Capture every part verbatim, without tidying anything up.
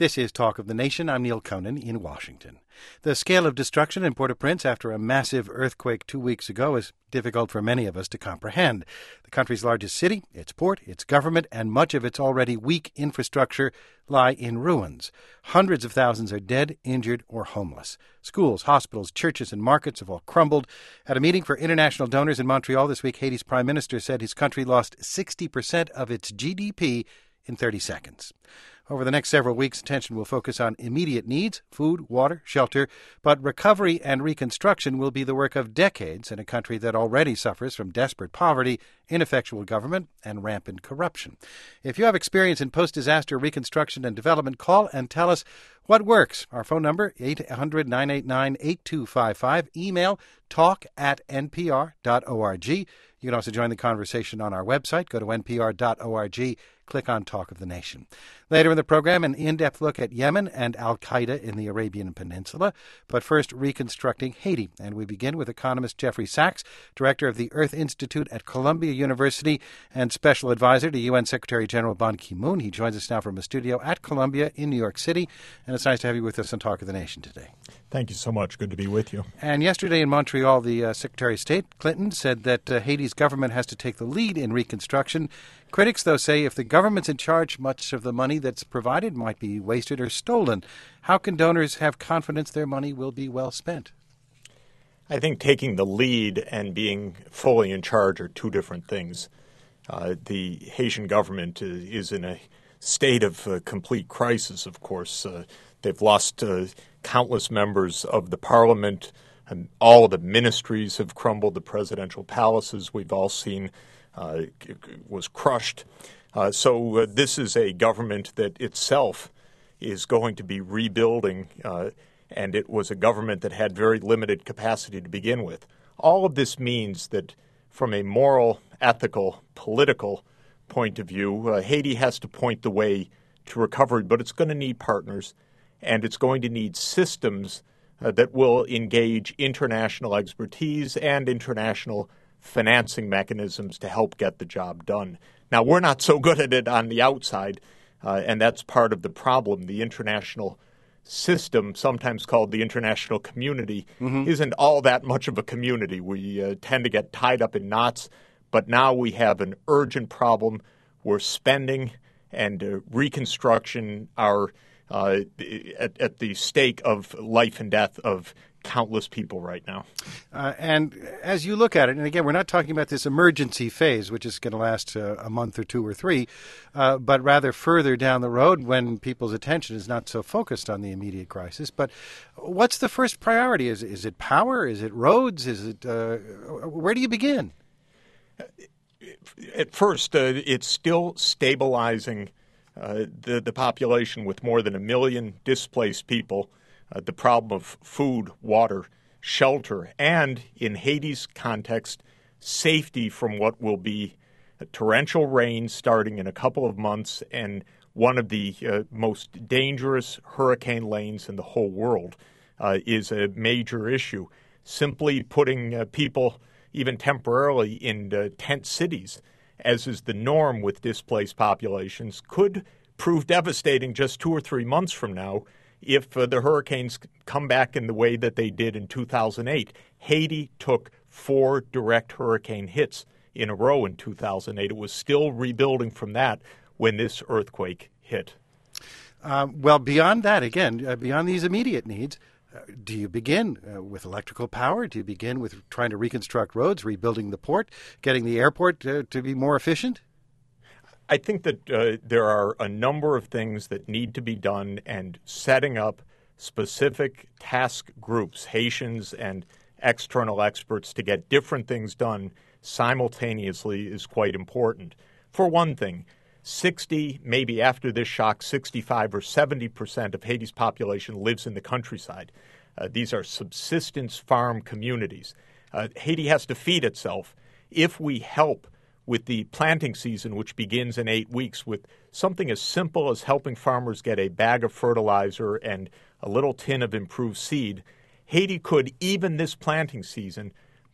This is Talk of the Nation. I'm Neil Conan in Washington. The scale of destruction in Port-au-Prince after a massive earthquake two weeks ago is difficult for many of us to comprehend. The country's largest city, its port, its government, and much of its already weak infrastructure lie in ruins. Hundreds of thousands are dead, injured, or homeless. Schools, hospitals, churches, and markets have all crumbled. At a meeting for international donors in Montreal this week, Haiti's prime minister said his country lost sixty percent of its G D P in thirty seconds. Over the next several weeks, attention will focus on immediate needs, food, water, shelter, but recovery and reconstruction will be the work of decades in a country that already suffers from desperate poverty, ineffectual government, and rampant corruption. If you have experience in post-disaster reconstruction and development, call and tell us what works. Our phone number, eight hundred, nine eight nine, eight two five five. Email talk at n p r dot org. You can also join the conversation on our website. Go to n p r dot org. Click on Talk of the Nation. Later in the program, an in-depth look at Yemen and al-Qaeda in the Arabian Peninsula. But first, reconstructing Haiti. And we begin with economist Jeffrey Sachs, director of the Earth Institute at Columbia University and special advisor to U N Secretary General Ban Ki-moon. He joins us now from a studio at Columbia in New York City. And it's nice to have you with us on Talk of the Nation today. Thank you so much. Good to be with you. And yesterday in Montreal, the uh, Secretary of State, Clinton, said that uh, Haiti's government has to take the lead in reconstruction. Critics, though, say if the government's in charge, much of the money that's provided might be wasted or stolen. How can donors have confidence their money will be well spent? I think taking the lead and being fully in charge are two different things. Uh, the Haitian government is in a state of uh, complete crisis, of course. Uh, they've lost uh, countless members of the parliament. And all of the ministries have crumbled. The presidential palaces we've all seen uh, was crushed. Uh, so uh, this is a government that itself is going to be rebuilding, uh, and it was a government that had very limited capacity to begin with. All of this means that from a moral, ethical, political point of view, uh, Haiti has to point the way to recovery, but it's going to need partners, and it's going to need systems uh, that will engage international expertise and international financing mechanisms to help get the job done. Now, we're not so good at it on the outside, uh, and that's part of the problem. The international system, sometimes called the international community, mm-hmm. isn't all that much of a community. We uh, tend to get tied up in knots, but now we have an urgent problem where spending and uh, reconstruction are uh, at, at the stake of life and death of countless people right now. Uh, and as you look at it, and again, we're not talking about this emergency phase, which is going to last uh, a month or two or three, uh, but rather further down the road when people's attention is not so focused on the immediate crisis. But what's the first priority? Is, is it power? Is it roads? Is it uh, where do you begin? At first, uh, it's still stabilizing uh, the, the population with more than a million displaced people. Uh, the problem of food, water, shelter, and in Haiti's context, safety from what will be torrential rain starting in a couple of months and one of the uh, most dangerous hurricane lanes in the whole world uh, is a major issue. Simply putting uh, people, even temporarily, in uh, tent cities, as is the norm with displaced populations, could prove devastating just two or three months from now if uh, the hurricanes come back in the way that they did in two thousand eight. Haiti took four direct hurricane hits in a row in two thousand eight. It was still rebuilding from that when this earthquake hit. Uh, well, beyond that, again, uh, beyond these immediate needs, uh, do you begin uh, with electrical power? Do you begin with trying to reconstruct roads, rebuilding the port, getting the airport uh, to be more efficient? I think that uh, there are a number of things that need to be done, and setting up specific task groups, Haitians and external experts, to get different things done simultaneously is quite important. For one thing, sixty, maybe after this shock, sixty-five or seventy percent of Haiti's population lives in the countryside. Uh, these are subsistence farm communities. Uh, Haiti has to feed itself. If we help with the planting season, which begins in eight weeks, with something as simple as helping farmers get a bag of fertilizer and a little tin of improved seed, Haiti could, even this planting season,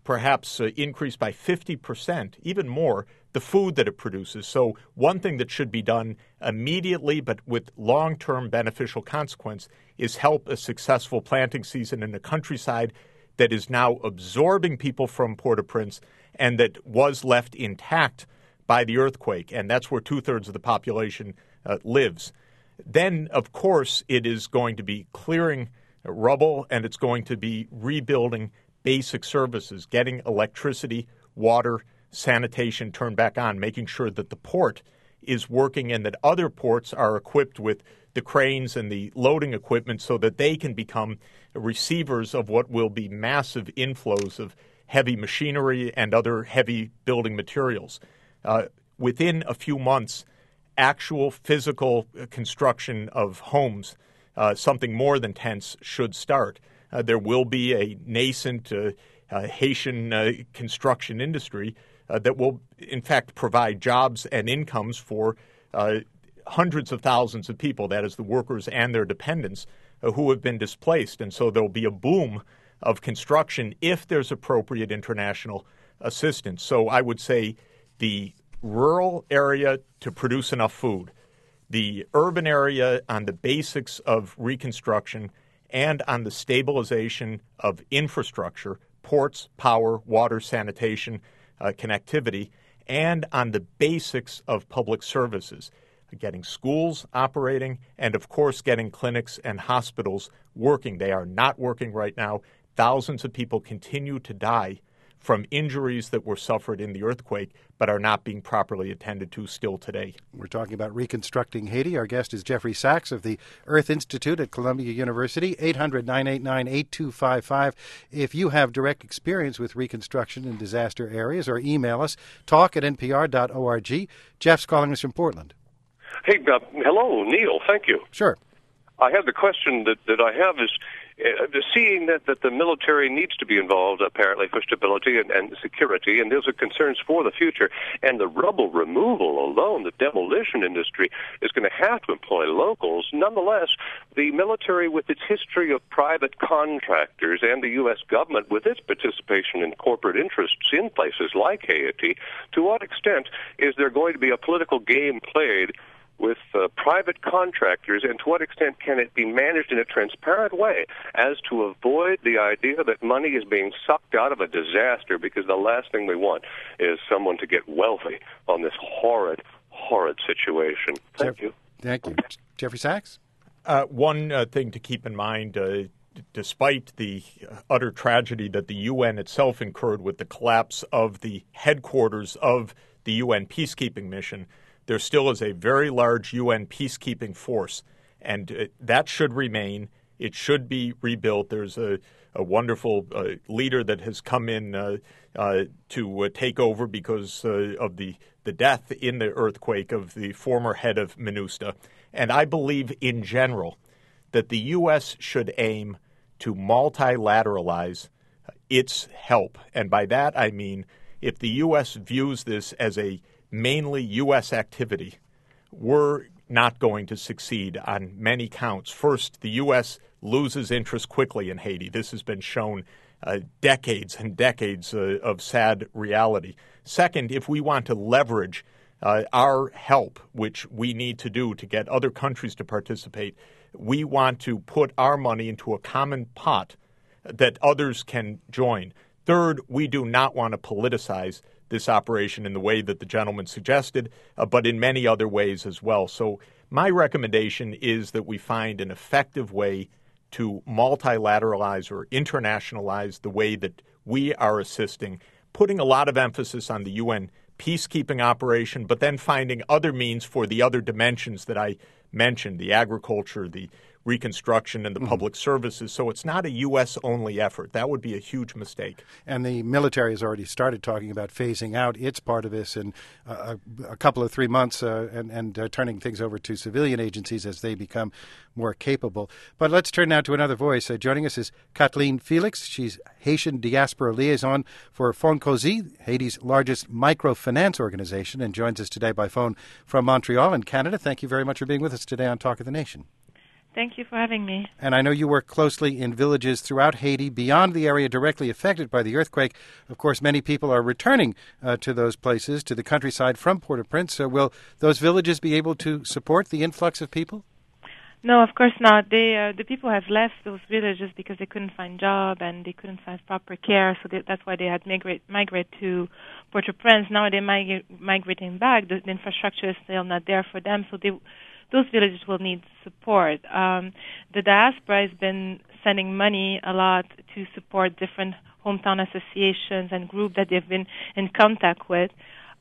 perhaps uh, increase by fifty percent, even more, the food that it produces. So one thing that should be done immediately but with long-term beneficial consequence is help a successful planting season in the countryside that is now absorbing people from Port-au-Prince and that was left intact by the earthquake. And that's where two-thirds of the population uh, lives. Then, of course, it is going to be clearing rubble and it's going to be rebuilding basic services, getting electricity, water, sanitation turned back on, making sure that the port is working and that other ports are equipped with the cranes and the loading equipment so that they can become receivers of what will be massive inflows of heavy machinery and other heavy building materials. Uh, within a few months, actual physical construction of homes, uh, something more than tents, should start. Uh, there will be a nascent uh, uh, Haitian uh, construction industry uh, that will, in fact, provide jobs and incomes for uh, hundreds of thousands of people, that is, the workers and their dependents, uh, who have been displaced. And so there will be a boom of construction if there's appropriate international assistance. So I would say the rural area to produce enough food, the urban area on the basics of reconstruction, and on the stabilization of infrastructure, ports, power, water, sanitation, uh, connectivity, and on the basics of public services, getting schools operating, and, of course, getting clinics and hospitals working. They are not working right now. Thousands of people continue to die from injuries that were suffered in the earthquake but are not being properly attended to still today. We're talking about reconstructing Haiti. Our guest is Jeffrey Sachs of the Earth Institute at Columbia University, eight hundred, nine eight nine, eight two five five. If you have direct experience with reconstruction in disaster areas, or email us, talk at n p r dot org. Jeff's calling us from Portland. Hey, uh, hello, Neil. Thank you. Sure. I have the question that, that I have is, uh, seeing that, that the military needs to be involved, apparently, for stability and, and security, and those are concerns for the future, and the rubble removal alone, the demolition industry, is going to have to employ locals. Nonetheless, the military, with its history of private contractors, and the U S government, with its participation in corporate interests in places like Haiti, to what extent is there going to be a political game played with uh, private contractors, and to what extent can it be managed in a transparent way as to avoid the idea that money is being sucked out of a disaster, because the last thing we want is someone to get wealthy on this horrid, horrid situation. Thank Jeff- you. Thank you. Jeffrey Sachs? Uh, one uh, thing to keep in mind, uh, d- despite the utter tragedy that the U N itself incurred with the collapse of the headquarters of the U N peacekeeping mission, there still is a very large U N peacekeeping force, and uh, that should remain. It should be rebuilt. There's a, a wonderful uh, leader that has come in uh, uh, to uh, take over because uh, of the, the death in the earthquake of the former head of MINUSTA. And I believe in general that the U S should aim to multilateralize its help. And by that I mean if the U S views this as a mainly U S activity, we're not going to succeed on many counts. First, the U S loses interest quickly in Haiti. This has been shown uh, decades and decades uh, of sad reality. Second, if we want to leverage uh, our help, which we need to do to get other countries to participate, we want to put our money into a common pot that others can join. Third, we do not want to politicize this operation in the way that the gentleman suggested, uh, but in many other ways as well. So my recommendation is that we find an effective way to multilateralize or internationalize the way that we are assisting, putting a lot of emphasis on the U N peacekeeping operation, but then finding other means for the other dimensions that I mentioned, the agriculture, the reconstruction, and the mm-hmm. public services. So it's not a U S-only effort. That would be a huge mistake. And the military has already started talking about phasing out its part of this in uh, a, a couple of three months uh, and, and uh, turning things over to civilian agencies as they become more capable. But let's turn now to another voice. Uh, joining us is Kathleen Felix. She's Haitian Diaspora Liaison for Fonkozy, Haiti's largest microfinance organization, and joins us today by phone from Montreal in Canada. Thank you very much for being with us today on Talk of the Nation. Thank you for having me. And I know you work closely in villages throughout Haiti beyond the area directly affected by the earthquake. Of course, many people are returning uh, to those places, to the countryside from Port-au-Prince. So will those villages be able to support the influx of people? No, of course not. They, uh, the people have left those villages because they couldn't find job and they couldn't find proper care. So they, that's why they had migrate migrate to Port-au-Prince. Now they're mig- migrating back. The, the infrastructure is still not there for them. So they, those villages will need support. Um, the diaspora has been sending money a lot to support different hometown associations and groups that they've been in contact with.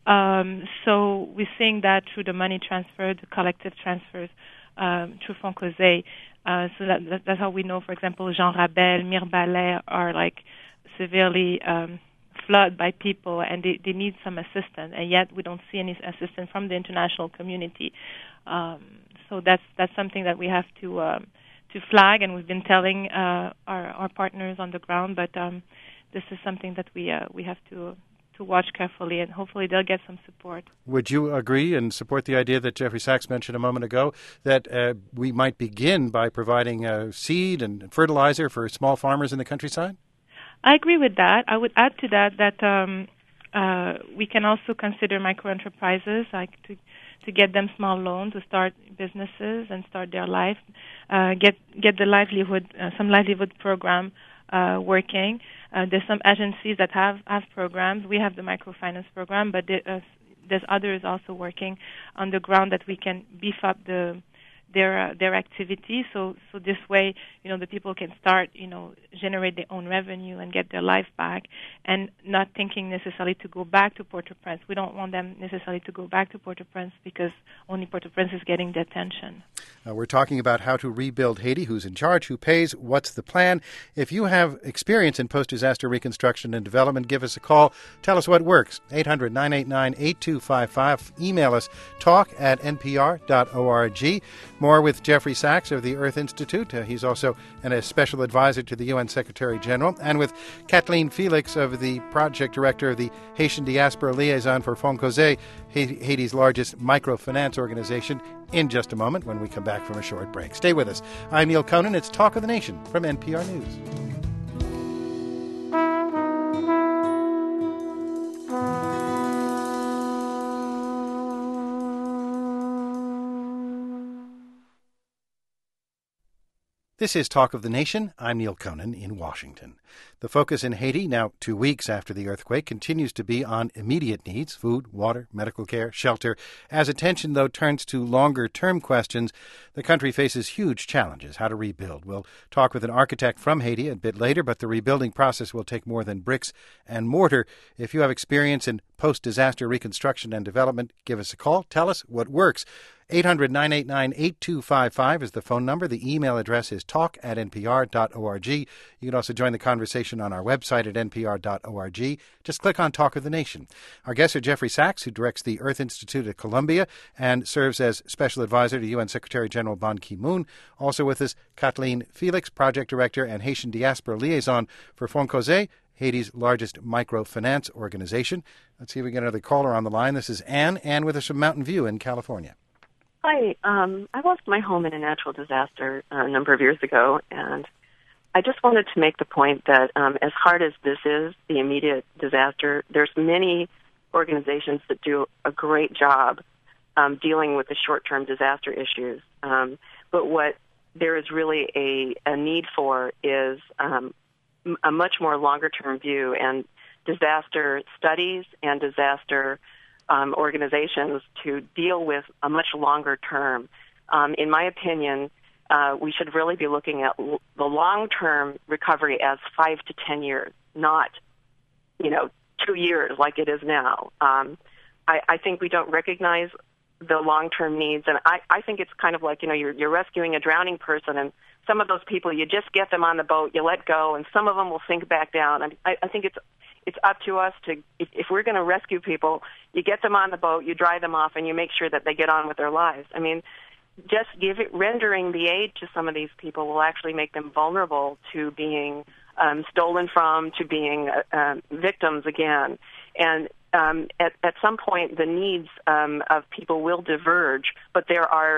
Um, so we're seeing that through the money transfer, the collective transfers. Um, through Fonds Causés. Uh, so that, that, that's how we know, for example, Jean Rabel, Mirbalais are like severely um, flooded by people and they, they need some assistance, and yet we don't see any assistance from the international community. Um, so that's that's something that we have to um, to flag, and we've been telling uh, our, our partners on the ground, but um, this is something that we uh, we have to to watch carefully, and hopefully they'll get some support. Would you agree and support the idea that Jeffrey Sachs mentioned a moment ago, that uh, we might begin by providing uh, seed and fertilizer for small farmers in the countryside? I agree with that. I would add to that that um, uh, we can also consider micro-enterprises, like to to get them small loans to start businesses and start their life, uh, get get the livelihood, uh, some livelihood program uh, working. Uh, there's some agencies that have, have programs. We have the microfinance program, but there, uh, there's others also working on the ground that we can beef up the their uh, their activity. So so this way, you know, the people can start, you know, generate their own revenue and get their life back, and not thinking necessarily to go back to Port-au-Prince. We don't want them necessarily to go back to Port-au-Prince because only Port-au-Prince is getting the attention. Uh, we're talking about how to rebuild Haiti, who's in charge, who pays, what's the plan. If you have experience in post-disaster reconstruction and development, give us a call. Tell us what works. eight hundred, nine eight nine, eight two five five. Email us, talk at n p r dot org. More with Jeffrey Sachs of the Earth Institute. Uh, he's also an, a special advisor to the U N Secretary General. And with Kathleen Felix of the project director of the Haitian Diaspora Liaison for Fonds Causés, Haiti's largest microfinance organization, in just a moment when we come back from a short break. Stay with us. I'm Neil Conan. It's Talk of the Nation from N P R News. This is Talk of the Nation. I'm Neil Conan in Washington. The focus in Haiti, now two weeks after the earthquake, continues to be on immediate needs, food, water, medical care, shelter. As attention, though, turns to longer-term questions, the country faces huge challenges, how to rebuild. We'll talk with an architect from Haiti a bit later, but the rebuilding process will take more than bricks and mortar. If you have experience in post-disaster reconstruction and development, give us a call. Tell us what works. eight hundred, nine eight nine, eight two five five is the phone number. The email address is talk at n p r dot org. You can also join the conversation on our website at n p r dot org. Just click on Talk of the Nation. Our guests are Jeffrey Sachs, who directs the Earth Institute at Columbia and serves as special advisor to U N Secretary General Ban Ki-moon. Also with us, Kathleen Felix, project director and Haitian Diaspora Liaison for Fonds Causés, Haiti's largest microfinance organization. Let's see if we get another caller on the line. This is Ann. Ann with us from Mountain View in California. Hi. Um, I lost my home in a natural disaster uh, a number of years ago, and I just wanted to make the point that um, as hard as this is, the immediate disaster, there's many organizations that do a great job um, dealing with the short-term disaster issues. Um, but what there is really a, a need for is um, a much more longer-term view, and disaster studies and disaster Um, organizations to deal with a much longer term. Um, in my opinion, uh, we should really be looking at l- the long-term recovery as five to ten years, not, you know, two years like it is now. Um, I, I think we don't recognize the long-term needs, and I, I think it's kind of like, you know, you're, you're rescuing a drowning person, and some of those people, you just get them on the boat, you let go, and some of them will sink back down. And I, I think it's It's up to us to, if, if we're going to rescue people, you get them on the boat, you dry them off, and you make sure that they get on with their lives. I mean, just give it, rendering the aid to some of these people will actually make them vulnerable to being um, stolen from, to being uh, um, victims again. And um, at, at some point, the needs um, of people will diverge, but there are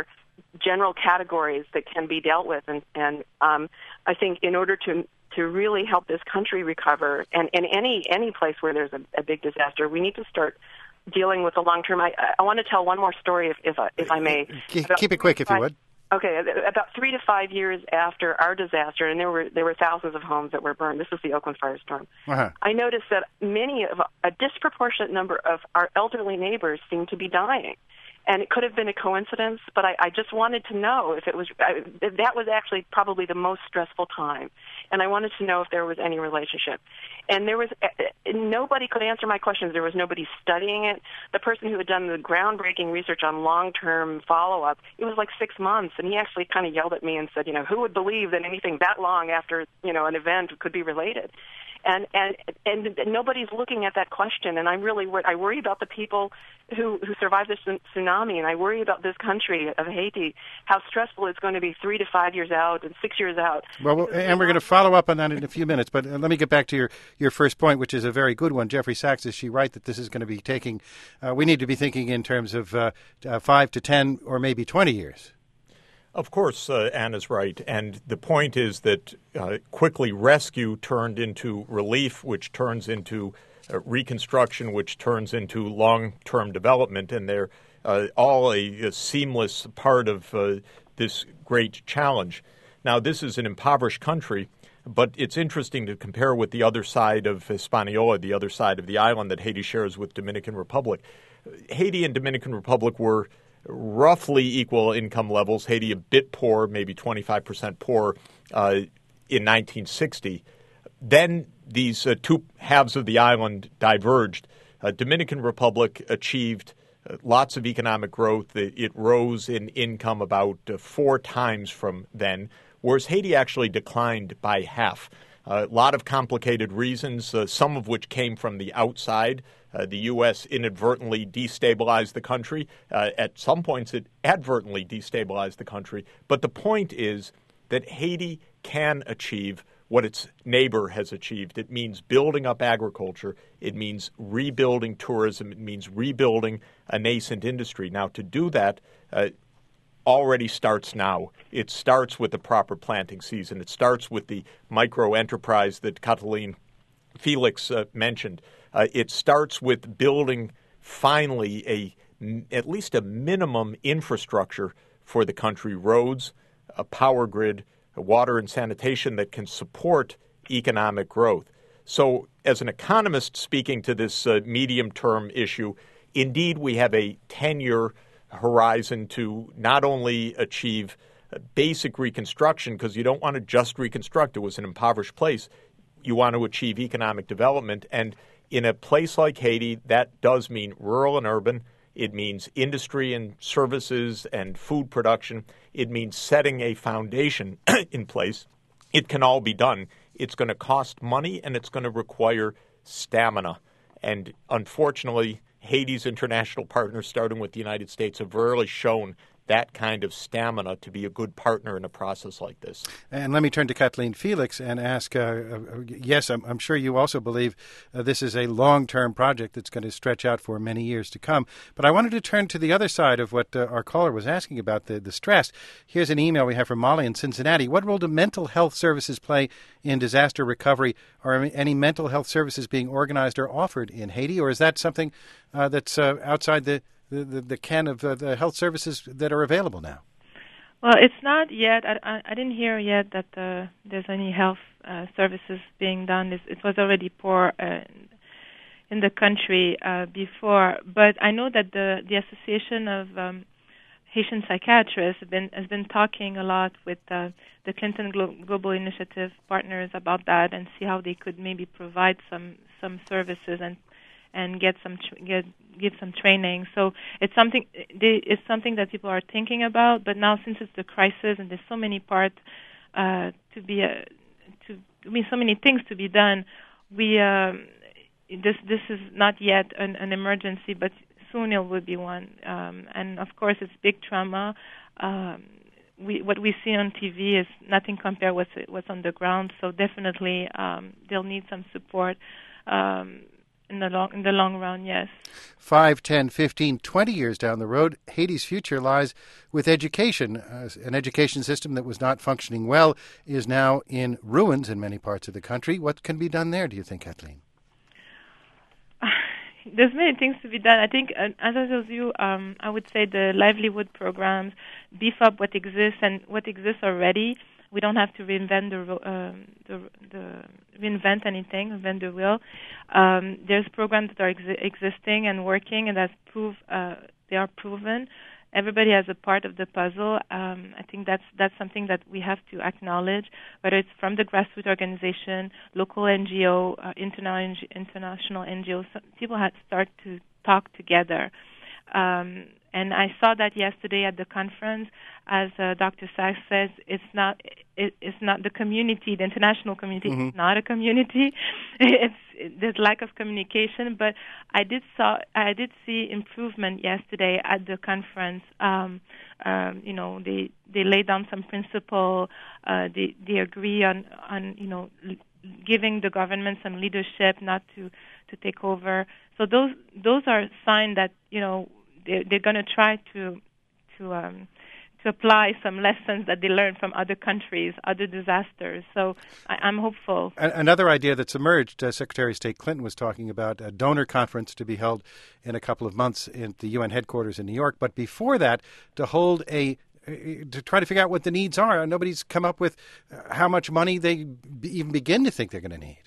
general categories that can be dealt with. And, and um, I think in order to to really help this country recover, and in any any place where there's a, a big disaster, we need to start dealing with the long term. I, I want to tell one more story, if if I, if I may. Keep, keep it quick, if you would. Okay, about three to five years after our disaster, and there were there were thousands of homes that were burned. This was the Oakland firestorm. Uh-huh. I noticed that many of a disproportionate number of our elderly neighbors seemed to be dying. And it could have been a coincidence, but I, I just wanted to know if it was, I, that was actually probably the most stressful time. And I wanted to know if there was any relationship. And there was, nobody could answer my questions. There was nobody studying it. The person who had done the groundbreaking research on long-term follow-up, it was like six months. And he actually kind of yelled at me and said, you know, who would believe that anything that long after, you know, an event could be related? And, and and nobody's looking at that question, and I'm really wor- I worry about the people who who survived this tsunami, and I worry about this country of Haiti, how stressful it's going to be three to five years out and six years out. Well, well and we're going to follow up on that in a few minutes, but let me get back to your, your first point, which is a very good one. Jeffrey Sachs, is she right that this is going to be taking, uh, we need to be thinking in terms of uh, uh, five to ten or maybe twenty years? Of course, uh, Anna's right. And the point is that uh, quickly rescue turned into relief, which turns into uh, reconstruction, which turns into long-term development. And they're uh, all a, a seamless part of uh, this great challenge. Now, this is an impoverished country, but it's interesting to compare with the other side of Hispaniola, the other side of the island that Haiti shares with Dominican Republic. Haiti and Dominican Republic were roughly equal income levels. Haiti a bit poor, maybe twenty-five percent poor uh, in nineteen sixty. Then these uh, two halves of the island diverged. Uh, Dominican Republic achieved uh, lots of economic growth. It, it rose in income about uh, four times from then, whereas Haiti actually declined by half. A lot of complicated reasons, uh, some of which came from the outside. Uh, the U S inadvertently destabilized the country. Uh, at some points, it advertently destabilized the country. But the point is that Haiti can achieve what its neighbor has achieved. It means building up agriculture. It means rebuilding tourism. It means rebuilding a nascent industry. Now, to do that, uh, already starts now. It starts with the proper planting season. It starts with the micro enterprise that Kathleen Felix uh, mentioned. Uh, it starts with building finally a at least a minimum infrastructure for the country: roads, a power grid, a water and sanitation that can support economic growth. So, as an economist speaking to this uh, medium-term issue, indeed we have a ten-year horizon to not only achieve basic reconstruction, because you don't want to just reconstruct. It was an impoverished place. You want to achieve economic development. And in a place like Haiti, that does mean rural and urban. It means industry and services and food production. It means setting a foundation in place. It can all be done. It's going to cost money, and it's going to require stamina. And unfortunately, Haiti's international partners, starting with the United States, have rarely shown that kind of stamina to be a good partner in a process like this. And let me turn to Kathleen Felix and ask, uh, uh, yes, I'm, I'm sure you also believe uh, this is a long-term project that's going to stretch out for many years to come. But I wanted to turn to the other side of what uh, our caller was asking about, the, the stress. Here's an email we have from Molly in Cincinnati. What role do mental health services play in disaster recovery? Are any mental health services being organized or offered in Haiti, or is that something uh, that's uh, outside the The, the, the can of uh, the health services that are available now? Well, it's not yet. I, I, I didn't hear yet that uh, there's any health uh, services being done. It, it was already poor uh, in the country uh, before. But I know that the, the Association of um, Haitian Psychiatrists have been, has been talking a lot with uh, the Clinton Glo- Global Initiative partners about that and see how they could maybe provide some, some services and and get some tr- get give some training. So it's something they, it's something that people are thinking about. But now, since it's the crisis and there's so many parts uh, to be uh, to I mean so many things to be done, we um, this this is not yet an, an emergency, but soon it will be one. Um, and of course, it's big trauma. Um, we what we see on T V is nothing compared with what's on the ground. So definitely, um, they'll need some support. Um, in the long in the long run. Yes. Five, ten, fifteen, twenty years down the road, Haiti's future lies with education. Uh, an education system that was not functioning well is now in ruins in many parts of the country. What can be done there, do you think, Kathleen? There's many things to be done. I think, uh, as I told you, um, I would say the livelihood programs, beef up what exists and what exists already. We don't have to reinvent the um, the, the reinvent anything, reinvent the wheel. Um, there's programs that are ex- existing and working, and that prove uh, they are proven. Everybody has a part of the puzzle. Um, I think that's that's something that we have to acknowledge, whether it's from the grassroots organization, local N G O, uh, international international N G Os. People have to start to talk together. Um, and I saw that yesterday at the conference. As uh, Doctor Sachs says, it's not it, it's not the community, the international community. Mm-hmm. It's not a community. It's it, there's lack of communication. But I did saw I did see improvement yesterday at the conference. Um, um, you know, they they lay down some principle. Uh, they they agree on on you know l- giving the government some leadership, not to to take over. So those those are signs that you know they're, they're going to try to to um, to apply some lessons that they learned from other countries, other disasters. So I, I'm hopeful. Another idea that's emerged, uh, Secretary of State Clinton was talking about a donor conference to be held in a couple of months at the U N headquarters in New York. But before that, to hold a to try to figure out what the needs are. Nobody's come up with how much money they even begin to think they're going to need.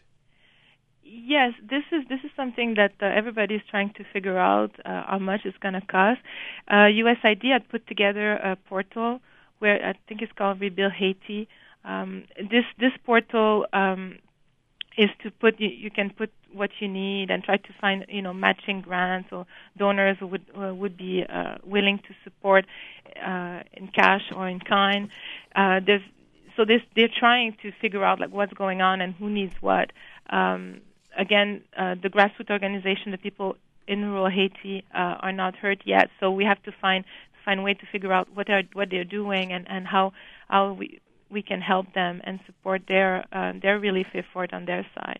Yes, this is this is something that uh, everybody is trying to figure out uh, how much it's going to cost. Uh, U S I D had put together a portal where I think it's called Rebuild Haiti. Um, this this portal um, is to put you, you can put what you need and try to find you know matching grants or donors who would uh, would be uh, willing to support uh, in cash or in kind. Uh, there's so this they're trying to figure out like what's going on and who needs what. Um, Again, uh, the grassroots organization, the people in rural Haiti uh, are not heard yet. So we have to find find a way to figure out what are what they're doing and, and how how we we can help them and support their uh, their relief effort on their side.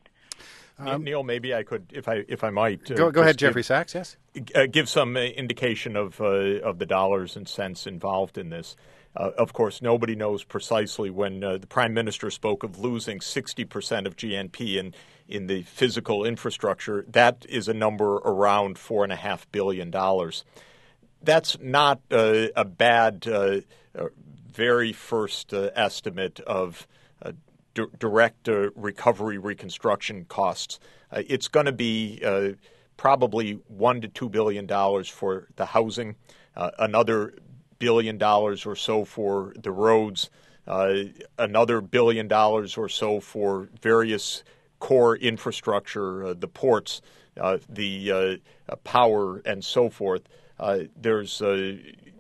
Um, Neil, maybe I could, if I if I might, uh, go go ahead, Jeffrey give, Sachs. Yes, uh, give some uh, indication of uh, of the dollars and cents involved in this. Uh, of course, nobody knows precisely. When uh, the Prime Minister spoke of losing sixty percent of G N P in, in the physical infrastructure, that is a number around four point five billion dollars. That's not uh, a bad, uh, uh, very first uh, estimate of uh, d- direct uh, recovery reconstruction costs. Uh, it's going to be uh, probably one to two billion dollars for the housing, uh, another billion dollars or so for the roads, uh, another billion dollars or so for various core infrastructure, uh, the ports, uh, the uh, power, and so forth. Uh, there's uh,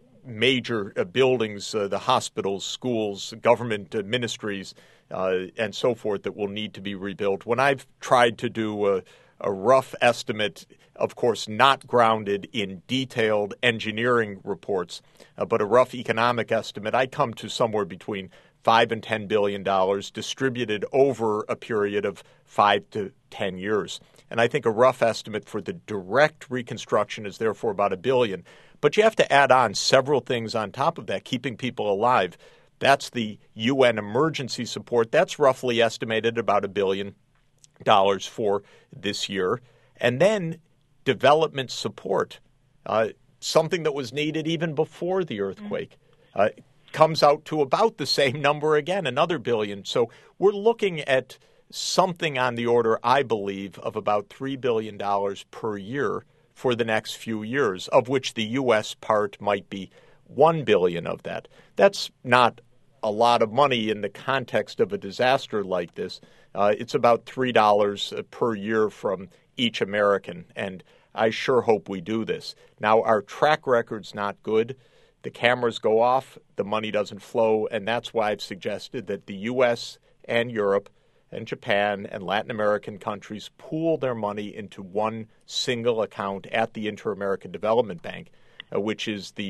major uh, buildings, uh, the hospitals, schools, government uh, ministries, uh, and so forth that will need to be rebuilt. When I've tried to do a, a rough estimate, of course, not grounded in detailed engineering reports, uh, but a rough economic estimate, I come to somewhere between five and ten billion dollars distributed over a period of five to ten years. And I think a rough estimate for the direct reconstruction is therefore about a billion. But you have to add on several things on top of that, keeping people alive. That's the U N emergency support. That's roughly estimated about a billion dollars for this year. And then development support, uh, something that was needed even before the earthquake, uh, comes out to about the same number again, another billion. So we're looking at something on the order, I believe, of about three billion dollars per year for the next few years, of which the U S part might be one billion dollars of that. That's not a lot of money in the context of a disaster like this. Uh, it's about three dollars per year from each American, and I sure hope we do this. Now, our track record's not good. The cameras go off, the money doesn't flow, and that's why I've suggested that the U S and Europe and Japan and Latin American countries pool their money into one single account at the Inter-American Development Bank, uh, which is the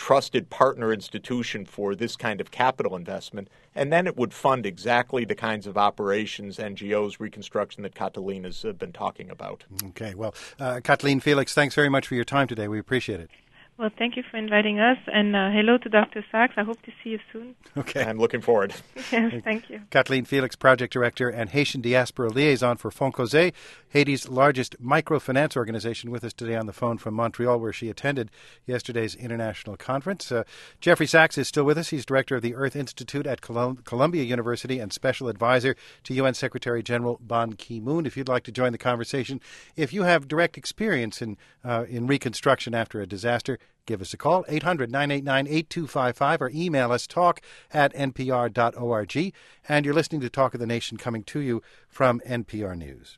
trusted partner institution for this kind of capital investment, and then it would fund exactly the kinds of operations, N G Os, reconstruction that Kathleen has uh, been talking about. Okay, well, uh, Kathleen Felix, thanks very much for your time today. We appreciate it. Well, thank you for inviting us, and uh, hello to Doctor Sachs. I hope to see you soon. Okay. I'm looking forward. Yes, thank you. Kathleen Felix, Project Director and Haitian Diaspora Liaison for Fonds, Haiti's largest microfinance organization, with us today on the phone from Montreal, where she attended yesterday's international conference. Uh, Jeffrey Sachs is still with us. He's Director of the Earth Institute at Colum- Columbia University and Special Advisor to U N Secretary General Ban Ki-moon. If you'd like to join the conversation, if you have direct experience in uh, in reconstruction after a disaster, give us a call, eight hundred, nine eight nine, eight two five five, or email us, talk at n p r dot org. And you're listening to Talk of the Nation, coming to you from N P R News.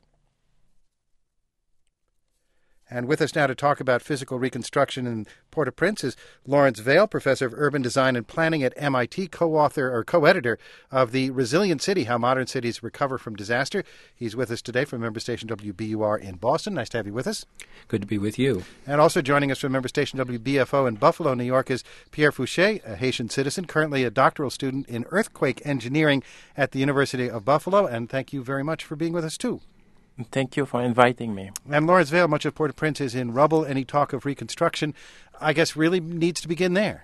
And with us now to talk about physical reconstruction in Port-au-Prince is Lawrence Vail, Professor of Urban Design and Planning at M I T, co-author or co-editor of The Resilient City, How Modern Cities Recover from Disaster. He's with us today from member station W B U R in Boston. Nice to have you with us. Good to be with you. And also joining us from member station W B F O in Buffalo, New York, is Pierre Fouché, a Haitian citizen, currently a doctoral student in earthquake engineering at the University of Buffalo. And thank you very much for being with us, too. Thank you for inviting me. And Lawrence Vail, much of Port-au-Prince is in rubble. Any talk of reconstruction, I guess, really needs to begin there.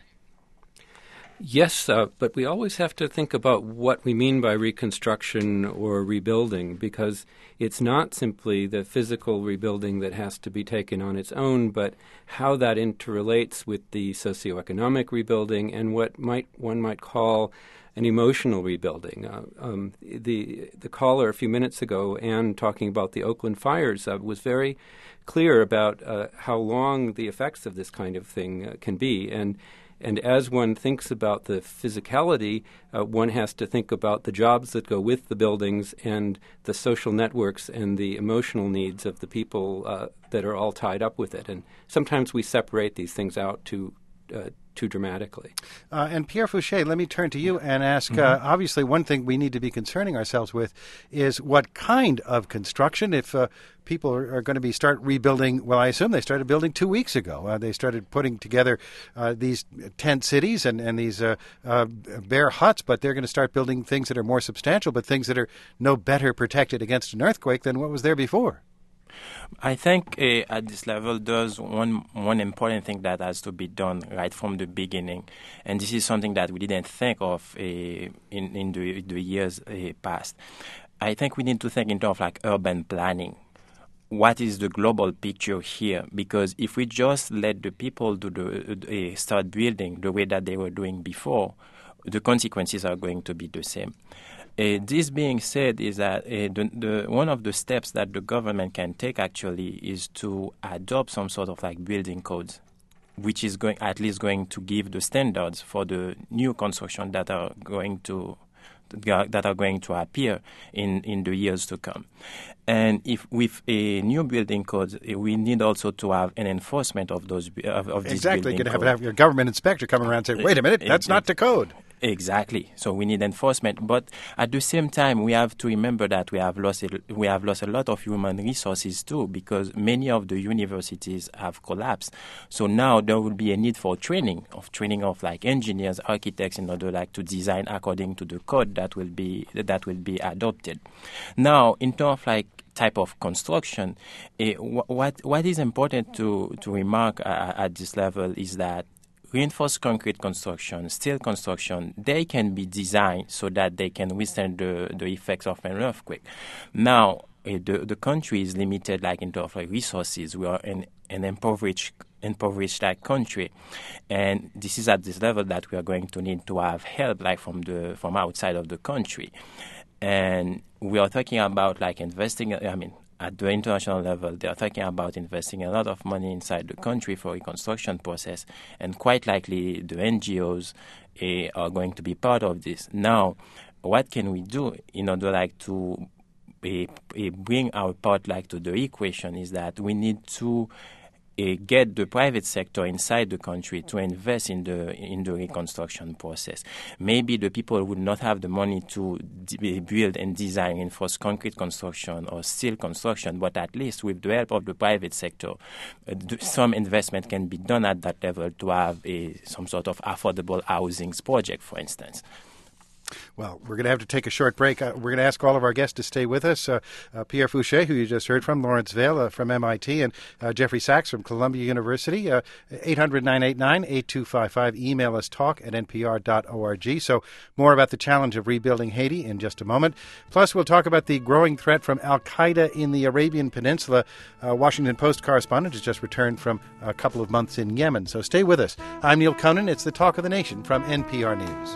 Yes, uh, but we always have to think about what we mean by reconstruction or rebuilding, because it's not simply the physical rebuilding that has to be taken on its own, but how that interrelates with the socioeconomic rebuilding and what might one might call an emotional rebuilding. Uh, um, the the caller a few minutes ago, Anne, talking about the Oakland fires, uh, was very clear about uh, how long the effects of this kind of thing uh, can be. And and as one thinks about the physicality, uh, one has to think about the jobs that go with the buildings and the social networks and the emotional needs of the people uh, that are all tied up with it. And sometimes we separate these things out to uh, too dramatically. Uh, and Pierre Fouché, let me turn to you and ask, mm-hmm. uh, obviously one thing we need to be concerning ourselves with is what kind of construction, if uh, people are, are going to be start rebuilding, well, I assume they started building two weeks ago. Uh, they started putting together uh, these tent cities and, and these uh, uh, bare huts, but they're going to start building things that are more substantial, but things that are no better protected against an earthquake than what was there before. I think uh, at this level, there's one one important thing that has to be done right from the beginning, and this is something that we didn't think of uh, in in the, the years uh, past. I think we need to think in terms of like urban planning. What is the global picture here? Because if we just let the people do the uh, start building the way that they were doing before, the consequences are going to be the same. Uh, this being said, is that uh, the, the, one of the steps that the government can take actually is to adopt some sort of like building codes, which is going at least going to give the standards for the new construction that are going to that are going to appear in, in the years to come. And if with a new building code, we need also to have an enforcement of those of, of these exactly. building You're going to have, code. have your government inspector come around and say, "Wait a minute, that's not the code." Exactly. So we need enforcement, but at the same time, we have to remember that we have lost a, we have lost a lot of human resources too, because many of the universities have collapsed. So now there will be a need for training of training of like engineers, architects, in order like to design according to the code that will be that will be adopted. Now, in terms of like type of construction, uh, what what is important to to remark uh, at this level is that reinforced concrete construction, steel construction, they can be designed so that they can withstand the, the effects of an earthquake. Now, uh, the, the country is limited like in terms of resources. We are in an impoverished impoverished like country, and this is at this level that we are going to need to have help like from the from outside of the country. And we are talking about like investing, I mean, at the international level, they are talking about investing a lot of money inside the country for reconstruction process, and quite likely the N G Os uh, are going to be part of this. Now, what can we do in order like to uh, uh, bring our part like to the equation is that we need to uh, get the private sector inside the country to invest in the in the reconstruction process. Maybe the people would not have the money to d- build and design reinforced concrete construction or steel construction, but at least with the help of the private sector, uh, some investment can be done at that level to have a some sort of affordable housing project, for instance. Well, we're going to have to take a short break. Uh, we're going to ask all of our guests to stay with us. Uh, uh, Pierre Fouché, who you just heard from, Lawrence Vail uh, from M I T, and uh, Jeffrey Sachs from Columbia University. Uh, eight hundred, nine eight nine, eight two five five. Email us talk at n p r dot org. So more about the challenge of rebuilding Haiti in just a moment. Plus, we'll talk about the growing threat from al-Qaeda in the Arabian Peninsula. Uh, Washington Post correspondent has just returned from a couple of months in Yemen. So stay with us. I'm Neil Conan. It's the Talk of the Nation from N P R News.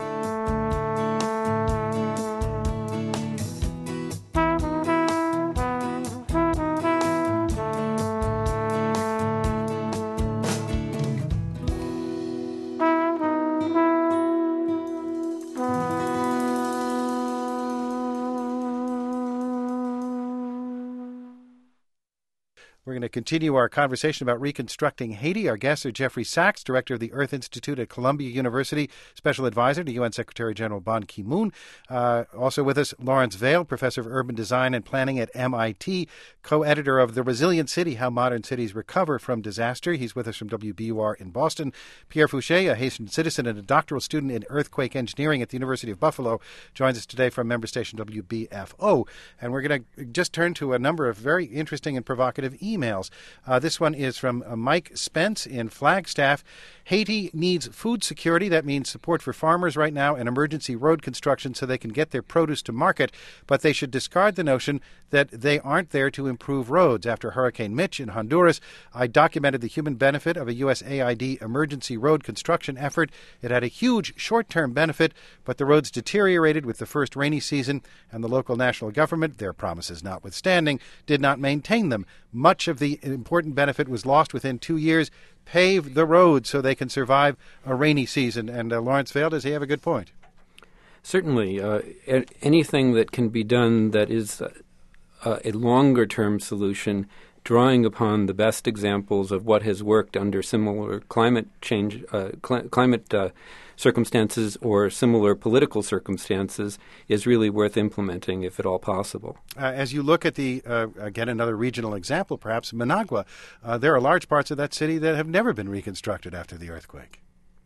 We're going to continue our conversation about reconstructing Haiti. Our guests are Jeffrey Sachs, director of the Earth Institute at Columbia University, special advisor to U N Secretary General Ban Ki-moon. Uh, also with us, Lawrence Vail, professor of urban design and planning at M I T, co-editor of The Resilient City, How Modern Cities Recover from Disaster. He's with us from W B U R in Boston. Pierre Fouché, a Haitian citizen and a doctoral student in earthquake engineering at the University of Buffalo, joins us today from member station W B F O. And we're going to just turn to a number of very interesting and provocative emails. Uh, this one is from uh, Mike Spence in Flagstaff. Haiti needs food security. That means support for farmers right now and emergency road construction so they can get their produce to market. But they should discard the notion that they aren't there to improve roads. After Hurricane Mitch in Honduras, I documented the human benefit of a U S A I D emergency road construction effort. It had a huge short-term benefit, but the roads deteriorated with the first rainy season, and the local national government, their promises notwithstanding, did not maintain them. Much of the important benefit was lost within two years. Pave the roads so they can survive a rainy season. And uh, Lawrence Vail, does he have a good point? Certainly. Uh, anything that can be done that is uh, a longer-term solution, drawing upon the best examples of what has worked under similar climate change, uh, cl- climate uh, circumstances or similar political circumstances, is really worth implementing if at all possible. Uh, as you look at the, uh, again, another regional example, perhaps Managua, uh, there are large parts of that city that have never been reconstructed after the earthquake.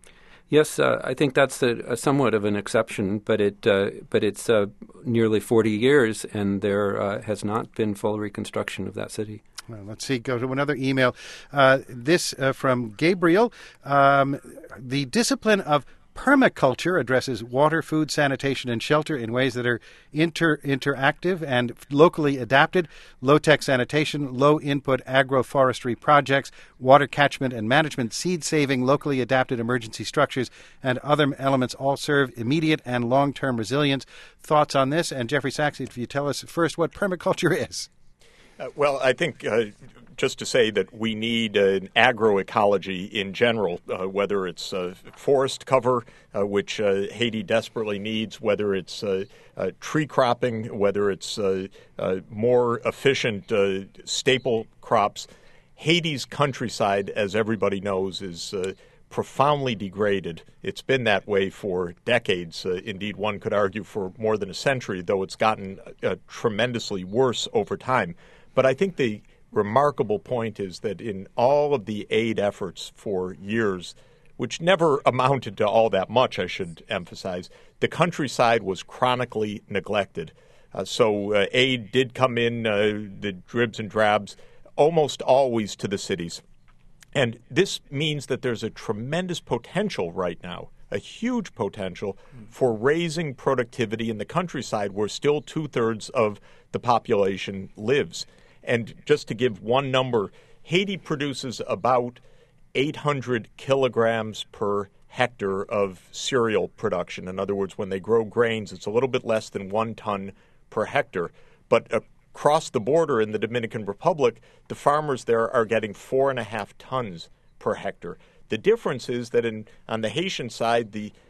Yes, uh, I think that's a, a somewhat of an exception, but it uh, but it's uh, nearly forty years, and there uh, has not been full reconstruction of that city. Well, let's see, go to another email. Uh, this uh, from Gabriel. Um, the discipline of permaculture addresses water, food, sanitation, and shelter in ways that are inter- interactive and locally adapted. Low-tech sanitation, low-input agroforestry projects, water catchment and management, seed-saving, locally adapted emergency structures, and other elements all serve immediate and long-term resilience. Thoughts on this? And Jeffrey Sachs, if you tell us first what permaculture is. Uh, well, I think uh, just to say that we need an agroecology in general, uh, whether it's uh, forest cover, uh, which uh, Haiti desperately needs, whether it's uh, uh, tree cropping, whether it's uh, uh, more efficient uh, staple crops. Haiti's countryside, as everybody knows, is uh, profoundly degraded. It's been that way for decades. Uh, indeed, one could argue for more than a century, though it's gotten uh, tremendously worse over time. But I think the remarkable point is that in all of the aid efforts for years, which never amounted to all that much, I should emphasize, the countryside was chronically neglected. Uh, so uh, aid did come in, uh, the dribs and drabs, almost always to the cities. And this means that there's a tremendous potential right now, a huge potential for raising productivity in the countryside where still two-thirds of the population lives. And just to give one number, Haiti produces about eight hundred kilograms per hectare of cereal production. In other words, when they grow grains, it's a little bit less than one ton per hectare. But across the border in the Dominican Republic, the farmers there are getting four and a half tons per hectare. The difference is that in, on the Haitian side, the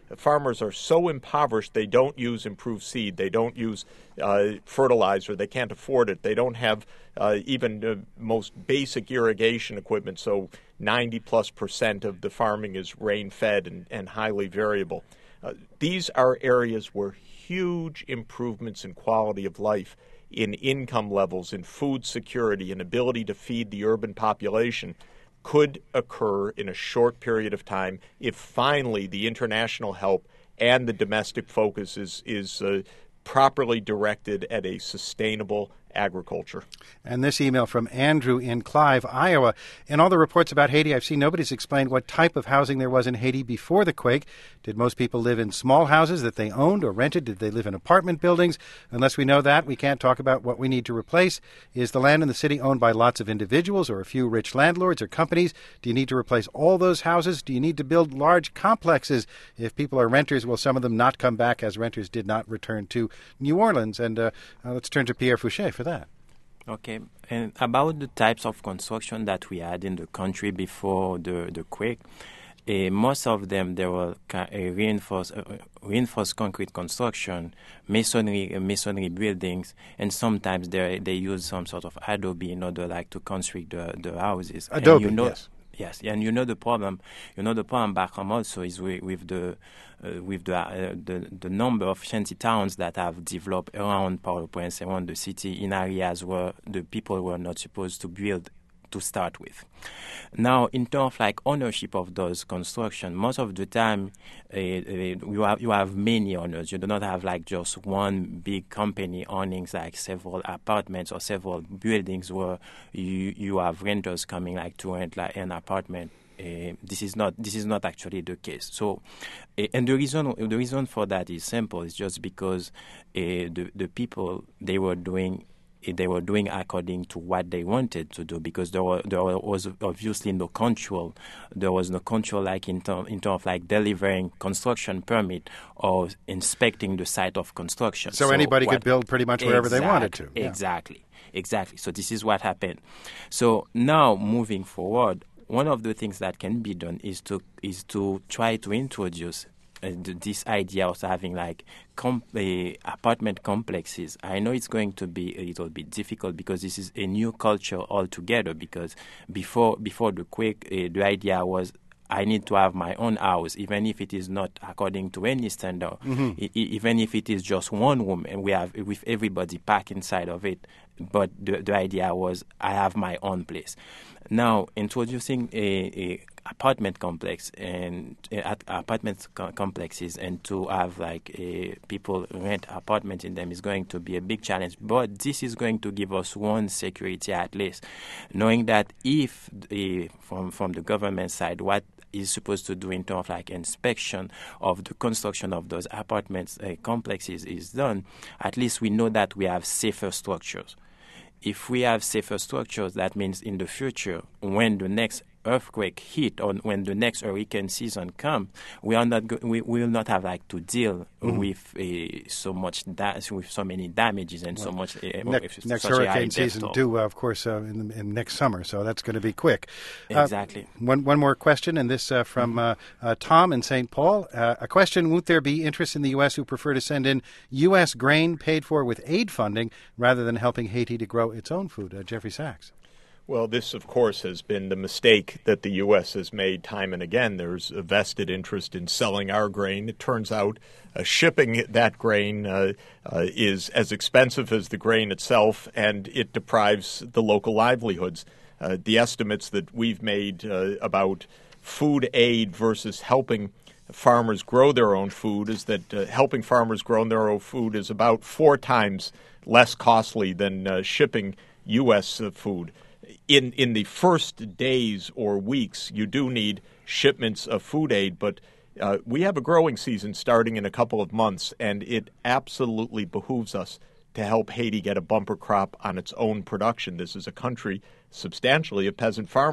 farmers are so impoverished they don't use improved seed, they don't use uh, fertilizer, they can't afford it, they don't have uh, even the most basic irrigation equipment, so ninety plus percent of the farming is rain-fed and, and highly variable. Uh, these are areas where huge improvements in quality of life, in income levels, in food security, and ability to feed the urban population could occur in a short period of time if finally the international help and the domestic focus is, is uh, properly directed at a sustainable agriculture. And this email from Andrew in Clive, Iowa. In all the reports about Haiti, I've seen nobody's explained what type of housing there was in Haiti before the quake. Did most people live in small houses that they owned or rented? Did they live in apartment buildings? Unless we know that, we can't talk about what we need to replace. Is the land in the city owned by lots of individuals or a few rich landlords or companies? Do you need to replace all those houses? Do you need to build large complexes? If people are renters, will some of them not come back as renters did not return to New Orleans? And uh, uh, let's turn to Pierre Fouché for that. Okay, and about the types of construction that we had in the country before the, the quake, uh, most of them, they were uh, reinforced, uh, reinforced concrete construction, masonry, uh, masonry buildings, and sometimes they they use some sort of adobe in order like to construct the, the houses. Adobe, and you know, yes. Yes, and you know the problem. You know the problem back home also is with, with the uh, with the, uh, the the number of shanty towns that have developed around Port-au-Prince, around the city, in areas where the people were not supposed to build to start with. Now, in terms of like ownership of those construction, most of the time uh, uh, you have you have many owners. You do not have like just one big company owning like several apartments or several buildings where you you have renters coming like to rent like an apartment. Uh, this is not this is not actually the case. So, uh, and the reason the reason for that is simple. It's just because uh, the the people they were doing. They were doing according to what they wanted to do, because there, were, there was obviously no control. There was no control like in, term, in terms of like delivering construction permit or inspecting the site of construction. So, so anybody what, could build pretty much wherever exactly, they wanted to. Yeah. Exactly, exactly. So this is what happened. So now moving forward, one of the things that can be done is to is to try to introduce Uh, this idea of having like com- uh, apartment complexes. I know it's going to be a little bit difficult because this is a new culture altogether, because before before the quake, uh, the idea was I need to have my own house, even if it is not according to any standard, mm-hmm. I- even if it is just one room and we have with everybody packed inside of it. But the, the idea was I have my own place. Now, introducing a, a apartment complex and uh, apartment co- complexes and to have like uh, people rent apartments in them is going to be a big challenge. But this is going to give us one security at least, knowing that if the, from from the government side, what is supposed to do in terms of like inspection of the construction of those apartments uh, complexes is done, at least we know that we have safer structures. If we have safer structures, that means in the future, when the next earthquake hit or when the next hurricane season comes, we are not go- we, we will not have like to deal mm-hmm. with uh, so much da- with so many damages and well, so much uh, next, next hurricane season due, uh, of course, uh, in, in next summer. So that's going to be quick. Exactly. Uh, one one more question, and this uh, from mm-hmm. uh, uh, Tom in Saint Paul. Uh, a question: won't there be interest in the U S who prefer to send in U S grain paid for with aid funding rather than helping Haiti to grow its own food? Uh, Jeffrey Sachs. Well, this, of course, has been the mistake that the U S has made time and again. There's a vested interest in selling our grain. It turns out uh, shipping that grain uh, uh, is as expensive as the grain itself, and it deprives the local livelihoods. Uh, the estimates that we've made uh, about food aid versus helping farmers grow their own food is that uh, helping farmers grow their own food is about four times less costly than uh, shipping U S uh, food. In in the first days or weeks, you do need shipments of food aid, but uh, we have a growing season starting in a couple of months, and it absolutely behooves us to help Haiti get a bumper crop on its own production. This is a country substantially of peasant farmers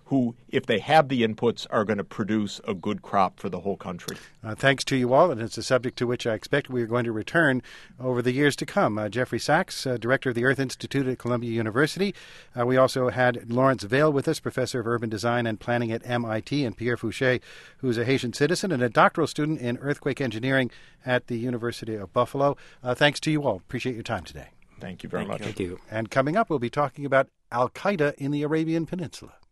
who, if they have the inputs, are going to produce a good crop for the whole country. Uh, thanks to you all, and it's a subject to which I expect we are going to return over the years to come. Uh, Jeffrey Sachs, uh, Director of the Earth Institute at Columbia University. Uh, we also had Lawrence Vail with us, Professor of Urban Design and Planning at M I T, and Pierre Fouché, who's a Haitian citizen and a doctoral student in earthquake engineering at the University of Buffalo. Uh, thanks to you all. Appreciate your time today. Thank you very Thank much. you. Thank you. And coming up, we'll be talking about Al-Qaeda in the Arabian Peninsula.